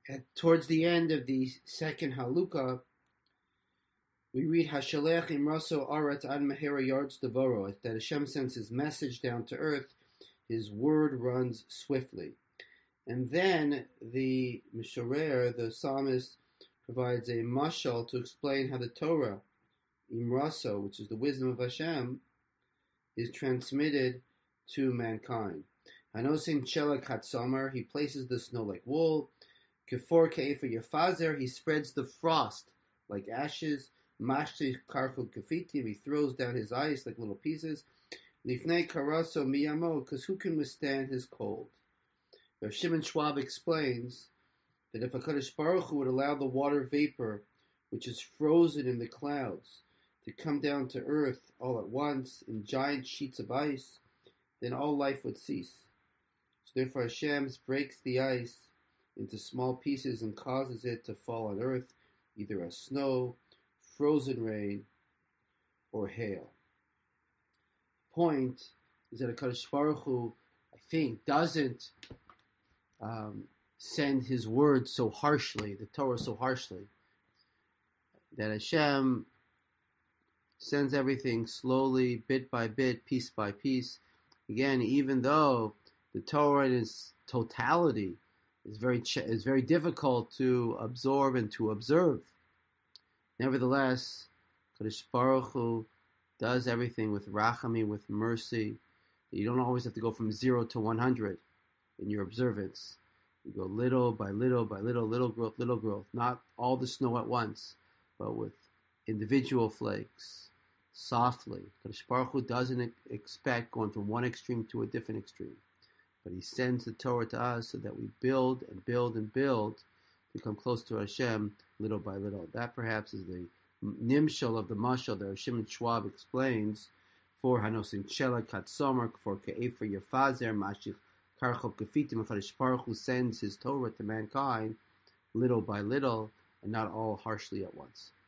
Towards the end of the second halukah, we read Hashalech imraso arat ad mehera yards devoro, that Hashem sends His message down to earth, His word runs swiftly. And then the Mishorer, the psalmist, provides a mashal to explain how the Torah, imraso, which is the wisdom of Hashem, is transmitted to mankind. Hanosin Chelak Hatzomer, he places the snow like wool. Kefor Ke'efer Yefazer, he spreads the frost like ashes. Mashti Karchul Kafitim, he throws down his ice like little pieces. Lifnei Karaso Miyamo, because who can withstand his cold? Rav Shimon Schwab explains that if HaKadosh Baruch Hu would allow the water vapor, which is frozen in the clouds, to come down to earth all at once in giant sheets of ice, then all life would cease. So therefore Hashem breaks the ice into small pieces and causes it to fall on earth, either as snow, frozen rain, or hail. The point is that HaKadosh Baruch Hu, I think, doesn't send His word so harshly, the Torah so harshly, that Hashem sends everything slowly, bit by bit, piece by piece. Again, even though the Torah in its totality is very difficult to absorb and to observe, nevertheless, Kadosh Baruch Hu does everything with rachamim, with mercy. You don't always have to go from 0 to 100 in your observance. You go little by little by little, little growth. Not all the snow at once, but with individual flakes, softly. Kadosh Baruch Hu doesn't expect going from one extreme to a different extreme. But He sends the Torah to us so that we build and build and build to come close to Hashem little by little. That perhaps is the nimshal of the mashal that Shimon Schwab explains for Hanosin Chelak Hatzomer, for Ke'efer Yefazer, Mashich Karchol Kefitim. HaKadosh Baruch Hu sends His Torah to mankind little by little and not all harshly at once.